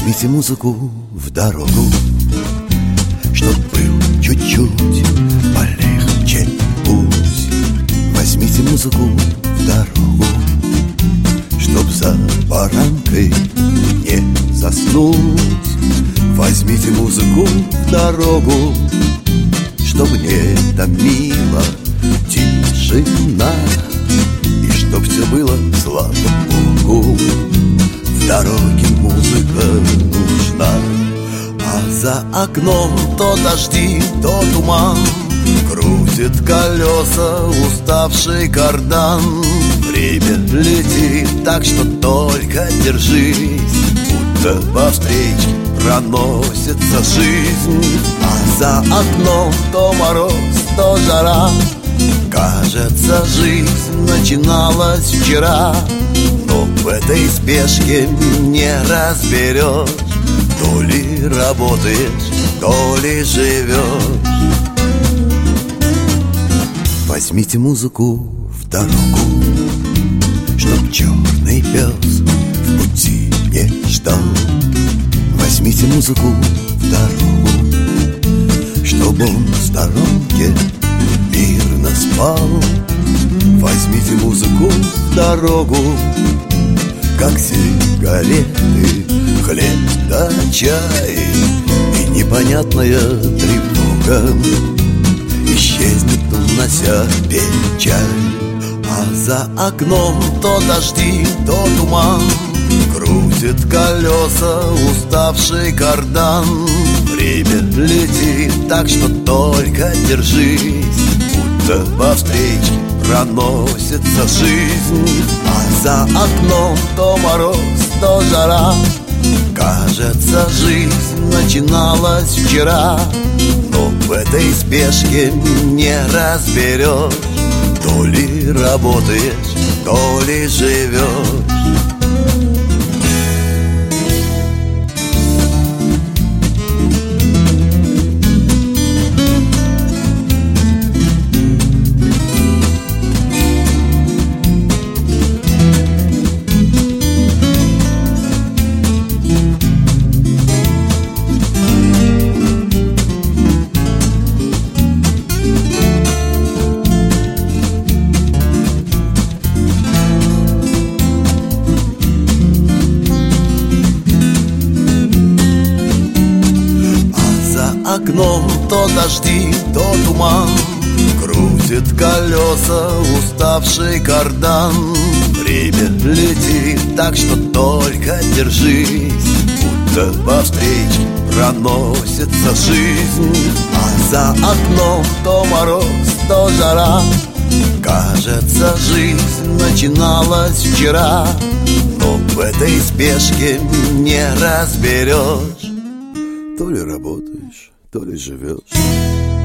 Возьмите музыку в дорогу, чтоб был чуть-чуть полегче путь. Возьмите музыку в дорогу, чтоб за баранкой не заснуть. Возьмите музыку в дорогу, чтоб не томила тишина, и чтоб все было, слава Богу, в дороге музыка нужна. А за окном то дожди, то туман, крутит колеса уставший кардан. Время летит, так что только держись, будто по встречке проносится жизнь. А за окном то мороз, то жара, кажется, жизнь начиналась вчера. Но в этой спешке не разберешь, то ли работаешь, то ли живешь. Возьмите музыку в дорогу, чтоб черный пес в пути не ждал. Возьмите музыку в дорогу, чтоб он в сторонке мирно спал. Возьмите музыку в дорогу, как сигареты, хлеб да чай, и непонятная тревога исчезнет, унося печаль. А за окном то дожди, то туман, крутит колеса уставший кардан. Время летит, так что только держись, будто по встречке проносится жизнь. А за окном то мороз, то жара, кажется, жизнь начиналась вчера. Но в этой спешке не разберешь, то ли работаешь, то ли живешь. Окном то дожди, то туман, крутит колеса уставший кардан. Время летит, так что только держись, будто по встречке проносится жизнь. А за окном то мороз, то жара, кажется, жизнь начиналась вчера. Но в этой спешке не разберешь, то ли работаешь, то ли живешь.